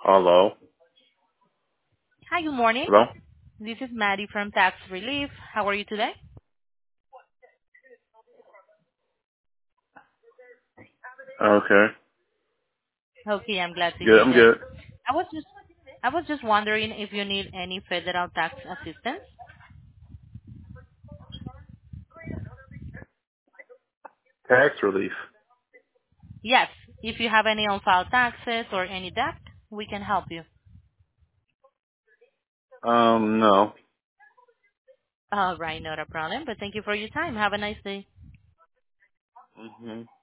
Hello? Hi, good morning. Hello? This is Maddie from Tax Relief. How are you today? Okay. Okay, I'm glad to Good, hear I'm that. good. I was just I was just wondering if you need any federal tax assistance. Tax relief. Yes, if you have any on-file taxes or any debt, we can help you. No. All right, not a problem, but thank you for your time. Have a nice day. hmm